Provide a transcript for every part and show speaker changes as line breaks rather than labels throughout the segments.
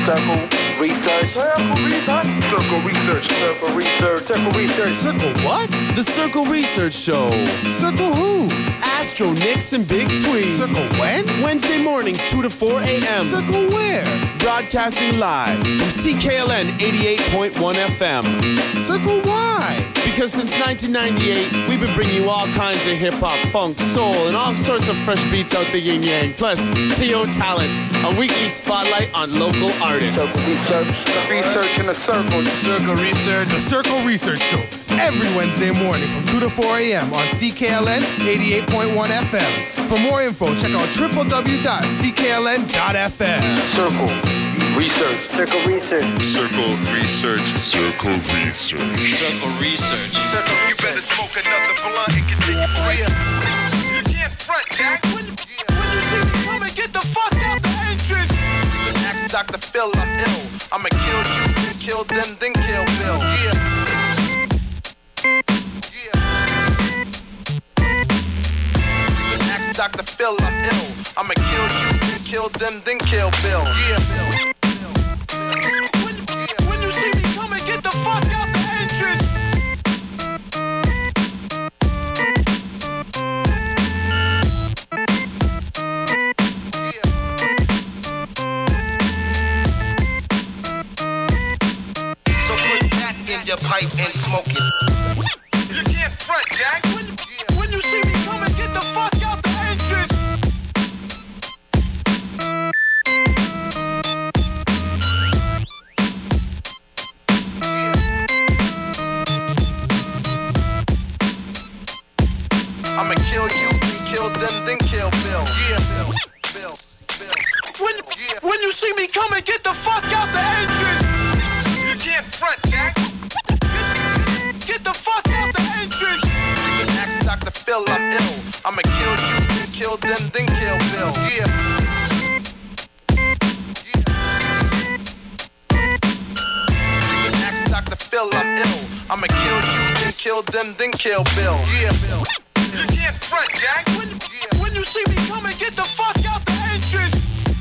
Circle Research.
Circle Research.
Circle Research. Circle Research.
Circle what? The Circle Research Show. Circle who? Astro, Nix, and Big Tweez.
Circle when?
Wednesday mornings, 2 to 4 a.m.
Circle where?
Broadcasting live from CKLN 88.1 FM.
Circle why?
Because since 1998, we've been bringing you all kinds of hip-hop, funk, soul, and all sorts of fresh beats out the yin-yang. Plus, T.O. Talent, a weekly spotlight on local artists.
Circle Research. Research in a circle.
Circle Research.
The Circle Research Show. Every Wednesday morning from 2 to 4 a.m. on CKLN 88.1 FM. For more info, check out www.ckln.fm.
Circle Research. Circle Research.
Circle Research.
Circle Research.
Circle Research.
Circle, you better smoke another blunt and continue praying. You can't front, Jack. When you see me coming, get the fuck out the entrance. You can ask Dr. Phil, I'm ill. I'ma kill you, then kill them, then kill Bill. Yeah. You can ask Dr. Phil, I'm ill. I'ma kill you, then kill them, then kill Bill. Yeah. When you see me coming, get the fuck out the entrance. Your pipe and smoke it. You can't front, Jack. When you see me coming, get the fuck out the entrance. I'ma kill you, then kill them, then kill Bill. Yeah, Bill. When you see me coming, get the fuck out the entrance. You can't front, Jack. Get the fuck out the entrance. You can ask Dr. Phil, I'm ill. I'ma kill you, then kill them, then kill Bill. Yeah. You can ask Dr. Phil, I'm ill. I'ma kill you, then kill them, then kill Bill. Yeah. You can't front, Jack. When you see me coming, get the fuck out the entrance.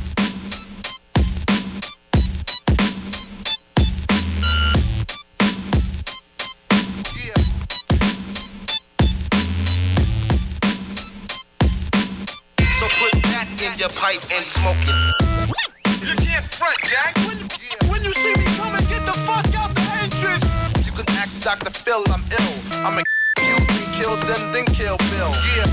In your pipe and smoke it. You can't front, Jack. When you see me coming, get the fuck out the entrance. You can ask Dr. Phil, I'm ill. I'ma kill you, then kill them, then kill Bill. Yeah.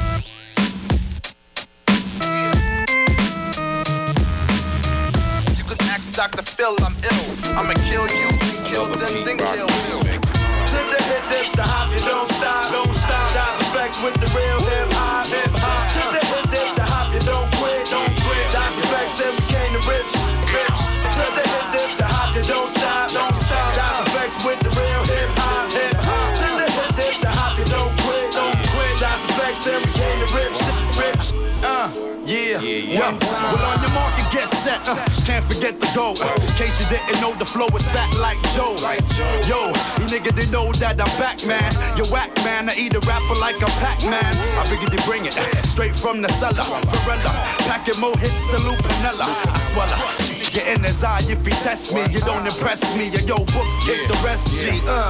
You can ask Dr. Phil, I'm ill. I'ma kill you, then kill them, then kill Bill.
To the hip, dip, the hop, you don't stop, don't stop. Dies effects with the real hip hop, hip hop. To the hip, dip, the hop, you don't quit, don't quit. Dies effects and we came to rip, rip. To the hip, dip, the hop, you don't stop, don't stop. Dies effects with the real hip hop, hip hop. To the hip, dip, the hop, you don't quit, don't quit. Dies effects and we came to rip, rip. Yeah. Well, on your mark and get set. Can't forget the goal. In case you didn't know, the flow is fat like Joe. Yo, you nigga, they know that I'm back, man. You whack, man. I eat a rapper like a Pac-Man. I figured you bring it straight from the cellar. Varela, packing more hits than Lupinella. I swallow. Get in his eye if he test me. You don't impress me. Yo, books kick the rest. G.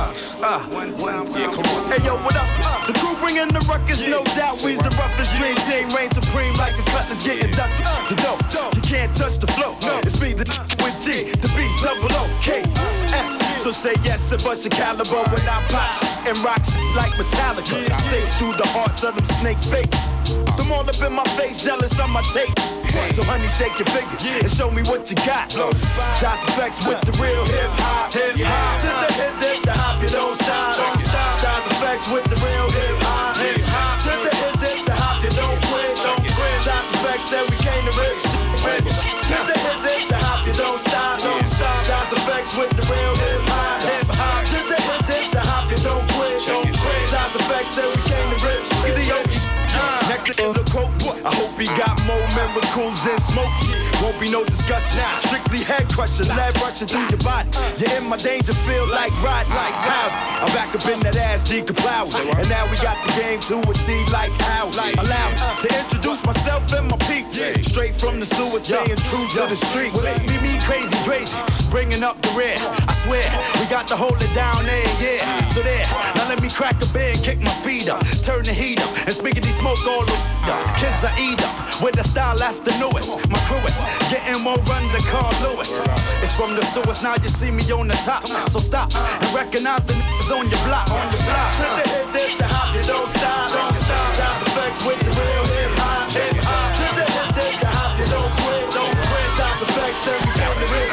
Hey, yo, what up? The crew bringing the ruckus, no doubt. We's the roughest dream team. Reign supreme like a cutlass getting ducked. The dope, you can't touch the flow. It's me, the with G, the B, double O, K, S. So say yes and bust your caliber when I pop and rock like Metallica. Stakes through the hearts of them snake fake. Some all up in my face, jealous on my tape. So honey, shake your fingers and show me what you got. Dice effects with the real hip hop, hip hop. To the hip, dip, the hop, you don't stop, don't stop. Dice effects with the real hip hop, hip hop. To the hip, dip, the hop, you don't quit, don't quit. Dice effects and we came to rip, rip. To the hip, dip, the hop, you don't stop, don't stop. Dice effects with the real hip hop, hip hop. To the hip, dip, the hop, you don't quit, don't quit. Dice effects and we came to rip, next to the quote, I hope he got more miracles than Smokey. Won't be no discussion. Strictly head crushing, lead rushing through your body. You're in my danger field like ride, like how. I'm back up in that ass, G Kaplow. And now we got the game to a T like how. Allow me to introduce myself and my peeps. Straight from the sewer, staying true to the streets. See me crazy, crazy. bringing up the rear. I swear, we got to hold it down there, yeah. So there, now let me crack a beer and kick my feet up. Turn the heat up and spiggity smoke all over. Kids I eat up with the style that's the newest. My crew is getting more run than Carl Lewis. It's from the sewers, now you see me on the top. So stop and recognize the niggas on your block. On your block. To the hip, dip, the hop, you don't stop. Don't stop. Dance effects with the real hip hop. Hip hop. To the hip, dip, the hop, you don't quit. Don't quit. Dance effects every time it is.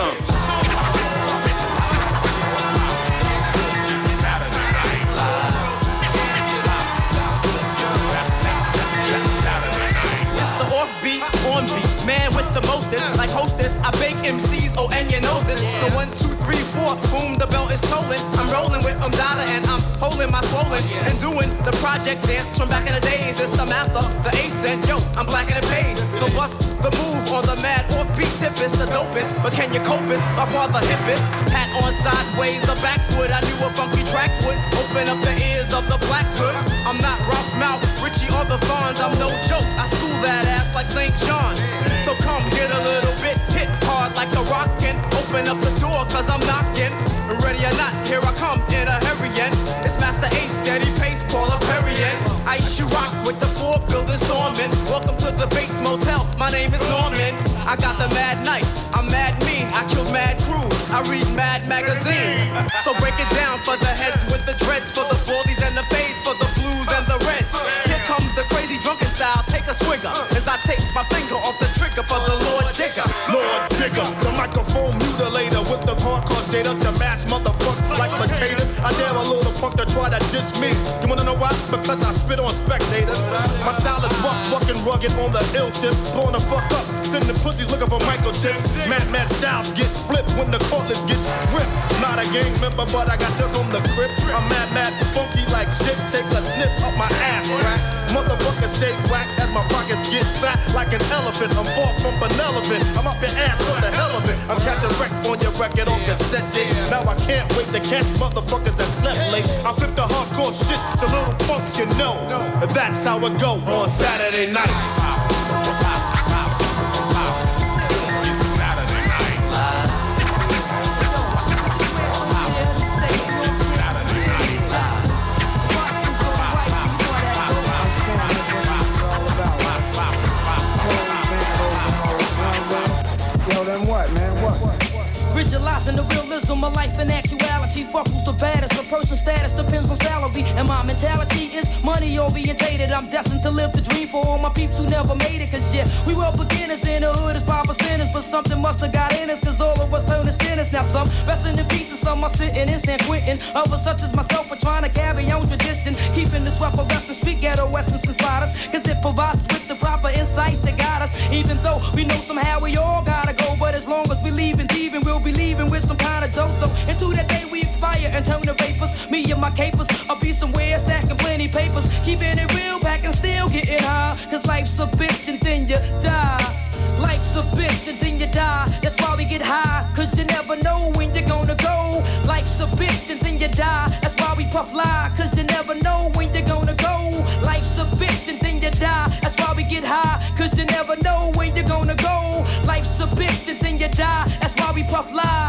Offbeat, on beat, man with the mostest. Like hostess, I bake MCs, oh and you know this. So 1, 2, 3, 4, boom, the belt is tolling. I'm rolling with Umdada and I'm holding my swollen. And doing the project dance from back in the days. It's the master, the ace, and yo, I'm black in the page. So bust the move on the mad offbeat tip is the dopest. But can you cope it? My father hippest. Hat on sideways, a backwood. I knew a funky track would open up the ears of the blackwood. I'm not rough mouth, Richie or the Vaughns. I'm no joke, I school that ass like St. John. So come hit a little bit, hit hard like a rockin'. Open up the door cause I'm knocking. Ready or not, here I come in a hurricane. It's Master Ace, steady pace, Paula Perrier. Ice you rock with the 4 building storming. Welcome to the Bates Motel, my name is Norman. I got the mad knife, I'm mad mean. I kill mad crews, I read mad magazine. So break it down for the heads with the dreads, for the baldies and the fades, for the blues and the reds. Here comes the crazy drunken style, take a swigger as I take my finger off the trigger for the Lord Digger.
Lord Digger, the microphone mutilator with the hardcore data, the mass motherfucker like potatoes. I dare a little punk to try to diss me. You wanna know why? Because I spit on spectators. My style is rough, fucking rugged on the ill tip. Blowing the fuck up, sending pussies looking for microchips. Mad styles get flipped when the cordless gets ripped. Not a gang member, but I got tests on the grip. I'm mad, funky like shit. Take a snip up my ass crack. Motherfuckers stay whack as my pockets get fat like an elephant. I'm far from benevolent. I'm up your ass for the hell of it. I'm catching wreck on your record on cassette tape. Now I can't wait to catch motherfuckers that slept late. I flip the hardcore shit so little punks can know. That's how it go on Saturday night.
Visualizing the realism of life and actuality. Fuck who's the baddest. A person's status depends on salary. And my mentality is money orientated. I'm destined to live the dream for all my peeps who never made it. Cause yeah, we were beginners in the hood as 5%ers. But something must have got in us. Cause all of us turning sinners. Now some resting in peace and some are sitting in San Quentin. Others such as myself are trying to carry on tradition. Keeping this weapon wrestling street ghetto essence inside us. Cause it provides us with the proper insight that guide us. Even though we know somehow we all gotta go. But as long as we leave and thieving, we'll be leaving with some kind of dope. So into that day we expire and turn to vapors. Me and my capers, I'll be somewhere stacking plenty papers. Keeping it real, packing still getting high. Cause life's a bitch and then you die. Life's a bitch and then you die. That's why we get high, cause you never know when you're gonna go. Life's a bitch and then you die. That's why we puff lie, cause you never know when you're gonna go. Life's a bitch and then you die. That's why we get high, cause you never know when you're gonna go. Life's a bitch and then you die. That's why we puff lie.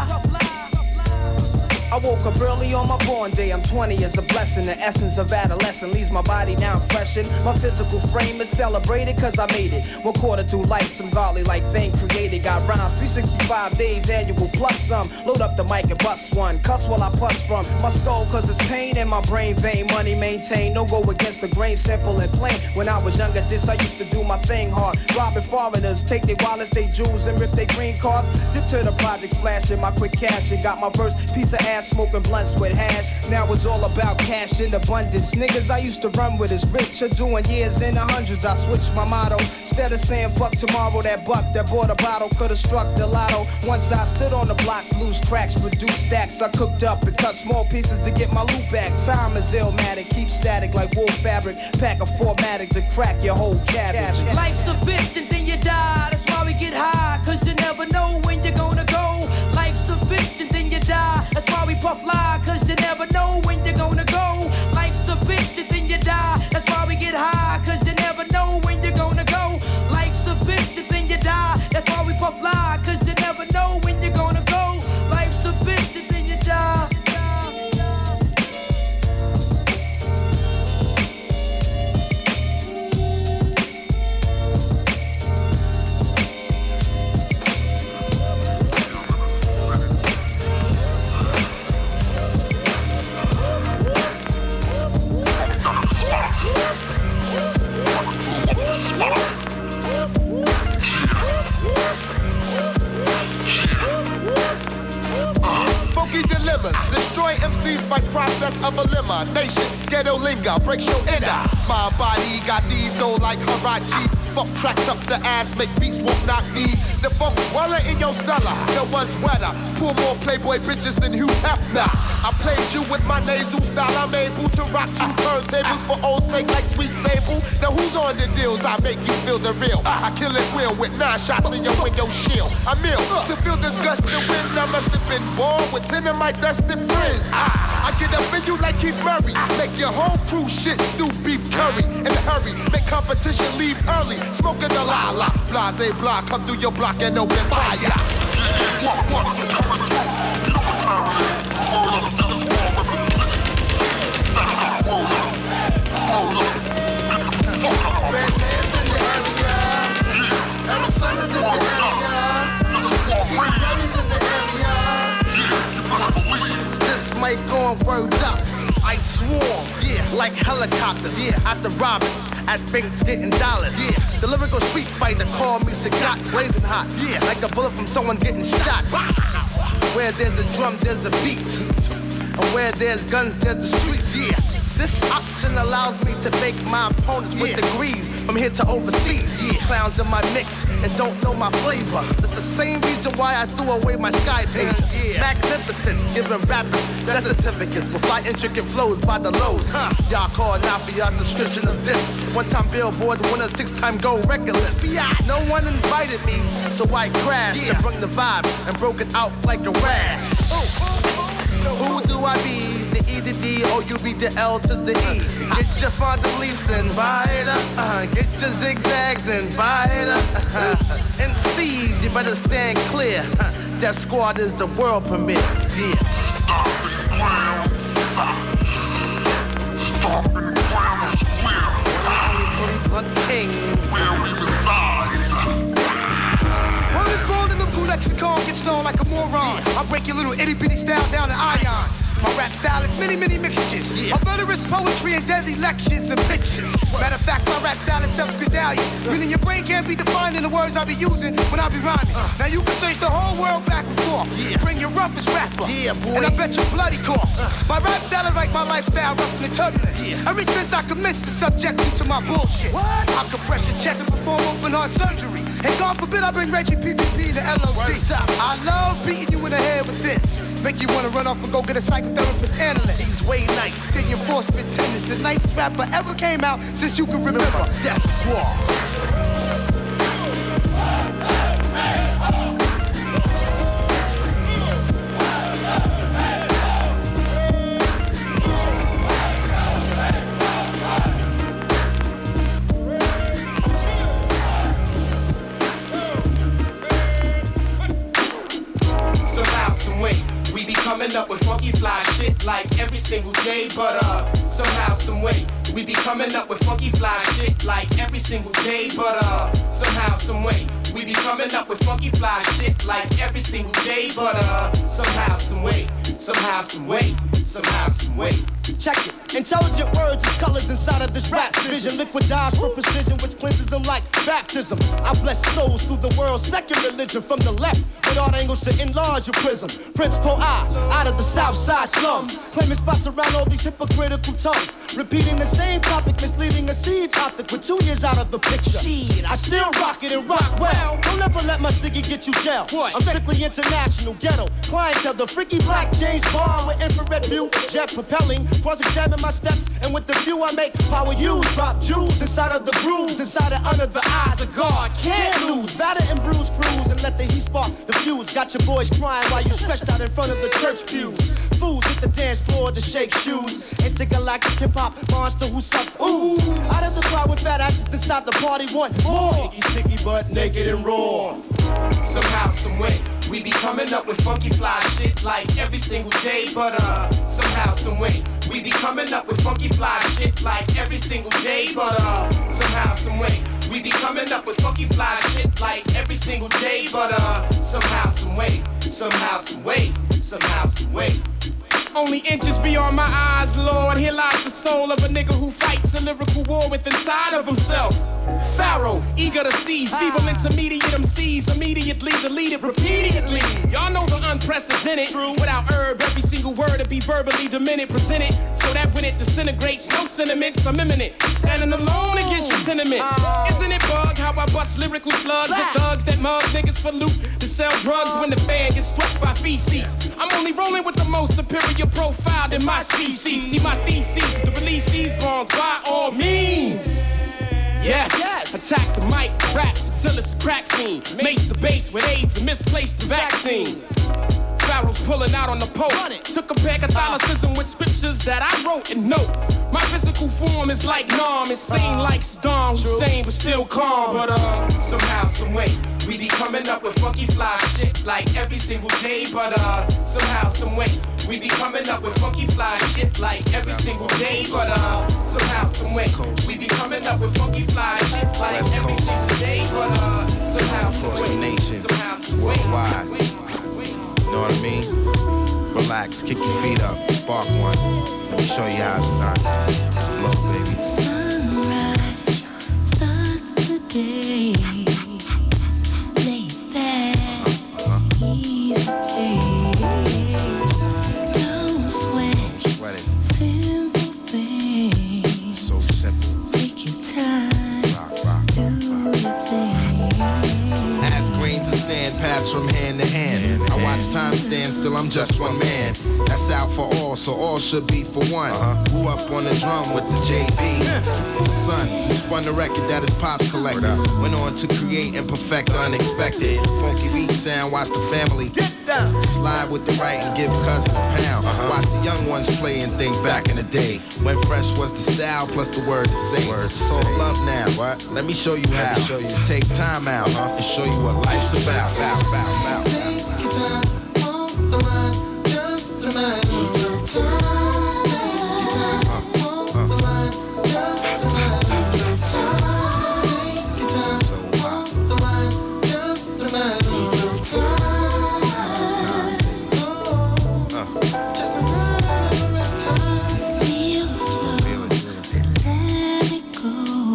I woke up early on my born day. I'm 20, it's a blessing. The essence of adolescence leaves my body now freshened. My physical frame is celebrated cause I made it. 1/4 through life, some godly like thing created. Got rhymes, 365 days annual plus some. Load up the mic and bust one. Cuss while I puss from my skull cause it's pain in my brain vein. Money maintained, no go against the grain, simple and plain. When I was younger, this I used to do my thing hard. Robbing foreigners, take their wallets, they jewels, and rip their green cards. Dip to the projects, flashing my quick cash and got my first piece of ass smoking blunts with hash. Now it's all about cash in abundance. Niggas I used to run with is rich or doing years in the hundreds. I switched my motto. Instead of saying fuck tomorrow, that buck that bought a bottle could've struck the lotto. Once I stood on the block, loose cracks, produced stacks. I cooked up and cut small pieces to get my loot back. Time is illmatic, keep static like wool fabric. Pack a 4matic to crack your whole cabbage.
Life's a bitch and then you die. That's why we get high, cause you never know when you're gonna go. Life's a bitch and then you die. That's why we puff lie, cause you never know when you're gonna go. Life's a bitch and then you die. That's why we get high, cause you never know when you're gonna go. Life's a bitch and then you die. That's why we puff lie, cause you never know when you're gonna go.
dilemmas. Destroy MCs by process of elimination. Ghetto linga breaks your inner. My body got these soul like Harachis. Fuck tracks up the ass, make beats won't knock me. The funk weller in your cellar, the one's wetter. Pull more Playboy bitches than Hugh Hefner. I played you with my nasal style. I'm able to rock two turntables for old sake like Sweet Sable. Now who's on the deals? I make you feel the real. I kill it real with 9 shots in your window shield. I'm ill to feel the gust of wind. I must have been born with 10 of my dusty friends. I get up in you like Keith Murray. Make your whole crew shit stew beef curry. In a hurry, make competition leave early. Smoking the la-la, blase blah, come through your block and open fire.
Redman's in the area. Eric Summers in the area. Henry's in the area. This mic going word up.
I swarm, yeah, like helicopters, yeah, at the robbers, at banks getting dollars, yeah. The lyrical street fighter call me Sagat, blazing hot, yeah, like a bullet from someone getting shot. Where there's a drum, there's a beat, and where there's guns, there's the streets, yeah. This option allows me to make my opponents with degrees from here to overseas. Yeah. Clowns in my mix and don't know my flavor. That's the same reason why I threw away my sky paper. Yeah. Magnificent, giving rappers death certificates with fly intricate flows by the lows. Y'all call now for your description of this. One-time Billboard winner, 6-time gold record list. No one invited me, so I crashed and brought the vibe and broke it out like a rash. Who do I be? The E to D, or you be the L to the E. Get your fond beliefs and buy it up. Get your zigzags and buy it up. MCs, you better stand clear. Death Squad is the world premiere. Yeah.
Stomping ground is clear.
Only Blunt King.
Where we reside.
Word is born in the blue lexicon, gets known like a moron. I break your little itty bitty style down to ions. My rap style is many, many mixtures. A murderous poetry and deadly lectures and pictures. Matter of fact, my rap style is self-medallion. Meaning your brain can't be defined in the words I be using when I be rhyming. Now you can search the whole world back and forth. Bring your roughest rapper.
Yeah, boy.
And I bet you bloody cough. My rap style is like my lifestyle, rough and turbulent. Ever since I commenced to subject you to my bullshit. I compress your chest and perform open heart surgery. And God forbid I bring Reggie PPP to LOD. I love beating you in the head with this. Make you wanna run off and go get a psychotherapist analyst.
He's way nice.
Send your enforcement tenants. The nicest rapper ever came out since you can remember.
Death Squad.
Coming up with funky fly shit like every single day, but somehow, some way, we be coming up with funky fly shit like every single day, but somehow, some way, we be coming up with funky fly shit like every single day, but somehow, some way, somehow, some way, somehow, some way.
Check it. Intelligent words and colors inside of this rap vision. Liquidized for precision, which cleanses them like baptism. I bless souls through the world's second religion. From the left, with art angles to enlarge your prism. Prince Po I, out of the south side slums. Claiming spots around all these hypocritical tongues. Repeating the same topic, misleading a seed topic. With 2 years out of the picture. I still rock it and rock well. Don't ever let my sticky get you jail. I'm strictly international, ghetto. Clientele, the freaky black James Bond with infrared view. Jet propelling. Cross-examine my steps, and with the view I make, power use, drop jewels inside of the grooves, inside and under the eyes of God. Can't lose, batter and bruise crews, and let the heat spark the fuse. Got your boys crying while you stretched out in front of the church pews. Fools hit the dance floor to shake shoes. Intergalactic hip-hop monster who sucks ooh. Out of the crowd with fat asses inside the party want more. Sticky butt, naked and raw.
Somehow, some way, we be coming up with funky fly shit like every single day, but somehow, some way, we be coming up with funky fly shit like every single day, but somehow, some way, we be coming up with funky fly shit like every single day, but somehow, some way, somehow, some way, somehow, some way.
Only inches beyond my eyes, Lord. Here lies the soul of a nigga who fights a lyrical war with inside of himself. Pharaoh, eager to see, feeble intermediate MCs immediately deleted repeatedly. Y'all know the unprecedented. True. Without herb, every single prefer to be verbally demented, presented so that when it disintegrates, no sentiments, I'm imminent. Standing alone against your tenement. Isn't it bug how I bust lyrical slugs at thugs that mug niggas for loot to sell drugs when the fan gets struck by feces? I'm only rolling with the most superior profile in my species. See my thesis to release these bombs by all means. Yes, attack the mic, raps until it's a crack fiend. Mace the bass with AIDS and misplace the vaccine. Pharaohs pulling out on the pole. Took a pair Catholicism with scriptures that I wrote and note. My physical form is like Nam, insane like Saddam Hussein, but still calm. But somehow, some way, we be coming up with funky fly shit like every single day. But somehow, some way, we be coming up with funky fly shit like every single day. But somehow, some way, we be coming up with funky fly shit like every single day. But somehow, some way, somehow, some way, worldwide.
You know what I mean? Relax, kick your feet up, spark one. Let me show you how it's done. Look, baby.
Sunrise starts the day. Lay back, easy. Don't sweat it. Simple things.
So simple.
Take your time. Do your thing.
As grains of sand pass from hand to hand. I watch time stand still, I'm just one man. That's out for all, so all should be for one. Grew up on the drum with the JB. The son who spun the record that his pops collected. Went on to create and perfect the unexpected. Funky beat sound, watch the family slide with the right and give cousins a pound. Watch the young ones play and think back in the day when fresh was the style plus the word to say. It's all love now. Let me show you how. Take time out and show you what life's about.
Take your time on the line, just imagine your time. Take your time on the line, just imagine your time. Take your time on the line, just imagine your time. Just imagine your time. Feel the flow, let it go.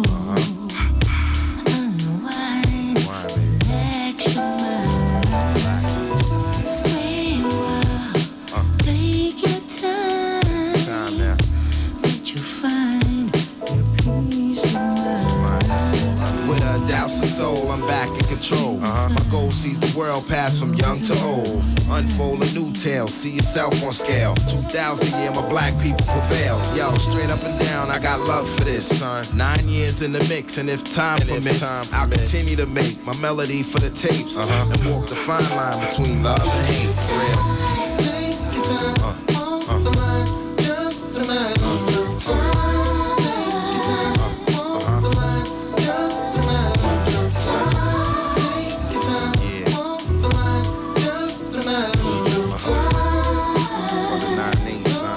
Unwind, relax your mind. Stay a while, take your time. Let you find your peace of mind.
With a douse of soul, I'm back in control. My goal sees the world pass from young to old. Unfold a new tale, see yourself on scale. 2000 year, my black people prevail. Yo, straight up and down, I got love for this, son. 9 years in the mix, and if time permits, I'll continue to make my melody for the tapes. And walk the fine line between love and hate. For real.
Take your time on the line, just imagine your time. Take your time on the line, just imagine your time. Take your time on the line, just imagine your time.
On the 9 names, son.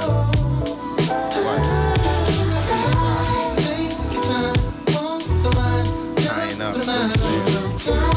Take your time on the line, just imagine your time.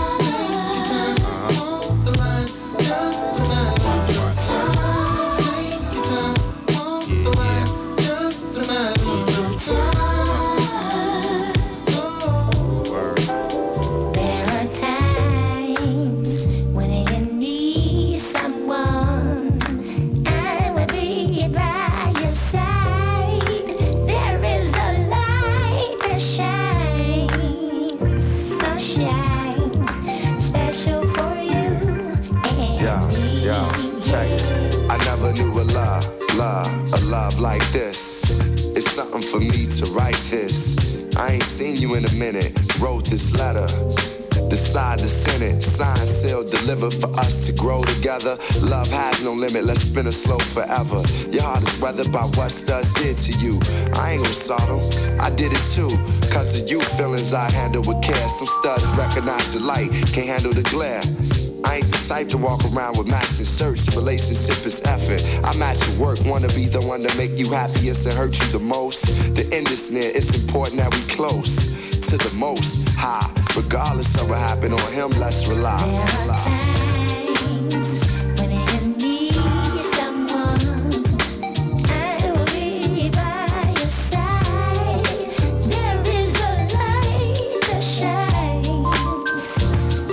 There are times when you need someone, I will be by your side. There is a light that shines, sunshine, special for you and me.
Check it. I never knew a love like this. It's something for me to write this. I ain't seen you in a minute. Wrote this letter. Decide to send it. Signed, sealed, delivered for us to grow together. Love has no limit. Let's spin it slow forever. Your heart is weathered by what studs did to you. I ain't gonna sort them. I did it too. Cause of you, feelings I handle with care. Some studs recognize the light, can't handle the glare. I ain't the type to walk around with matching shirts. Relationship is effort. I match your work. Wanna be the one to make you happiest and hurt you the most. The end is near. It's important that we close to the most high. Regardless of what happened on him, let's rely.
There are times when you need someone, I will be by your side. There is a light that shines,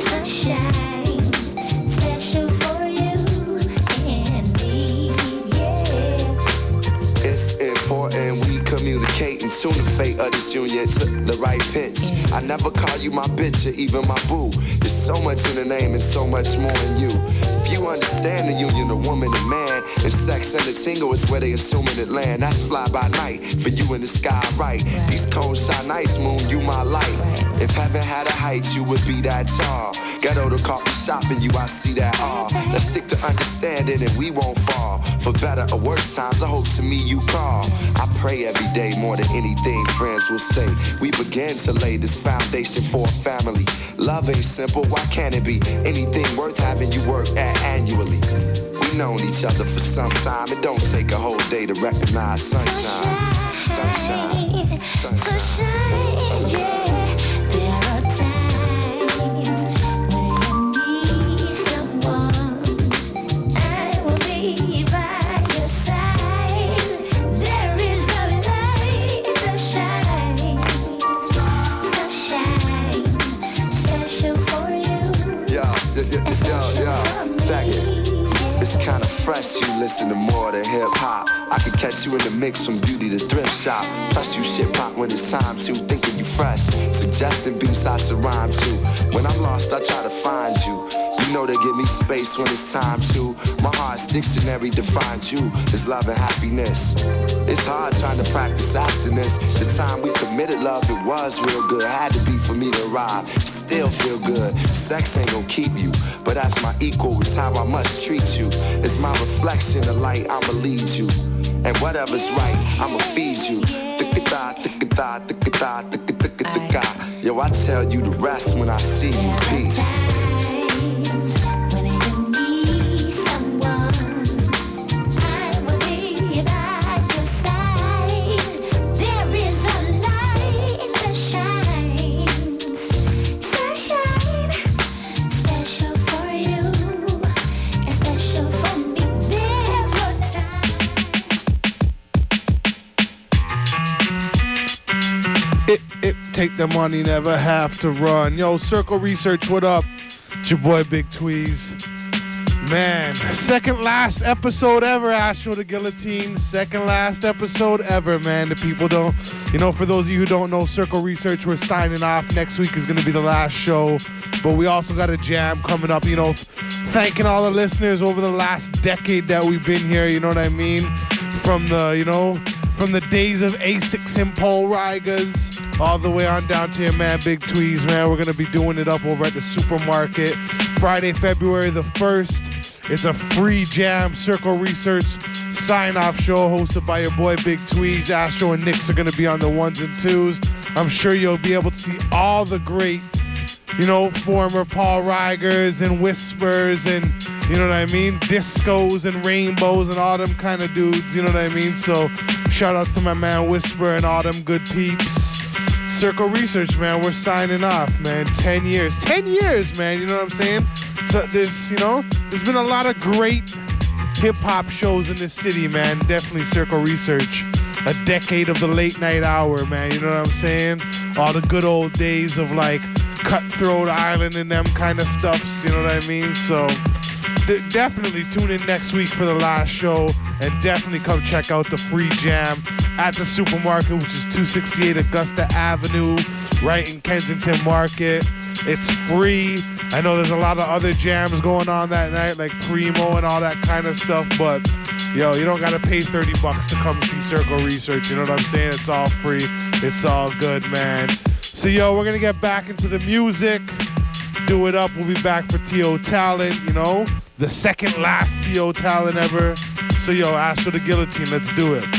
sunshine, special for you and me, yeah.
tune the fate of this union to the right pitch. I never call you my bitch or even my boo. There's so much in the name and so much more in you. If you understand the union of woman and man, and sex and the tingle is where they assuming it land. That's fly by night for you in the sky, right? These cold shy nights, moon, you my light. If heaven had a height, you would be that tall. Ghetto to coffee shop and you, I see that all. Let's stick to understanding and we won't fall. For better or worse times, I hope to me you call. I pray every day more than anything friends will say. We begin to lay this foundation for a family. Love ain't simple, why can't it be? Anything worth having you work at annually. We known each other for some time. It don't take a whole day to recognize sunshine. Sunshine. Sunshine.
Yeah. There are times when you need someone. I will be by your side. There is a light that shines. Sunshine, special for you.
Yo, check it. It's kinda fresh, you listen to more than hip-hop. I could catch you in the mix from beauty to thrift shop. Plus you shit pop when it's time to, thinking you fresh. Suggesting beats I should rhyme to. When I'm lost, I try to find you. You know they give me space when it's time to. My heart's dictionary defines you as love and happiness. It's hard trying to practice abstinence. The time we committed love, it was real good. Had to be for me to arrive. Still feel good. Sex ain't gonna keep you, but as my equal, it's how I must treat you. It's my reflection, the light, I'ma lead you. And whatever's right, I'ma feed you. Yo, I tell you the rest when I see you. Peace.
Take the money, never have to run. Yo, Circle Research, what up? It's your boy Big Tweez. Man, second last episode ever, Astro the Guillotine. Second last episode ever, man. The people don't, for those of you who don't know, Circle Research, we're signing off. Next week is going to be the last show. But we also got a jam coming up, thanking all the listeners over the last decade that we've been here, you know what I mean? From the days of A6 and Paul Rigas, all the way on down to your man Big Tweez, man. We're going to be doing it up over at the supermarket Friday, February the 1st. It's a free jam, Circle Research sign-off show hosted by your boy Big Tweez. Astro and Nix are going to be on the ones and twos. I'm sure you'll be able to see all the great, former Paul Rigers and Whispers and, discos and rainbows and all them kind of dudes, you know what I mean? So shout outs to my man Whisper and all them good peeps. Circle Research, man, we're signing off, man. 10 years. 10 years, man, you know what I'm saying? So there's been a lot of great hip-hop shows in this city, man. Definitely Circle Research. A decade of the late night hour, man, you know what I'm saying? All the good old days of, Cutthroat Island and them kind of stuffs, you know what I mean? So definitely tune in next week for the last show, and definitely come check out the free jam at the supermarket, which is 268 Augusta Avenue, right in Kensington Market. It's free. I know there's a lot of other jams going on that night, like Primo and all that kind of stuff, but yo, you don't gotta pay $30 to come see Circle Research, you know what I'm saying? It's all free. It's all good, man. So yo, we're gonna get back into the music. Do it up. We'll be back for T.O. Talent, the second last T.O. Talent ever. So yo, Astro the Guillotine, let's do it.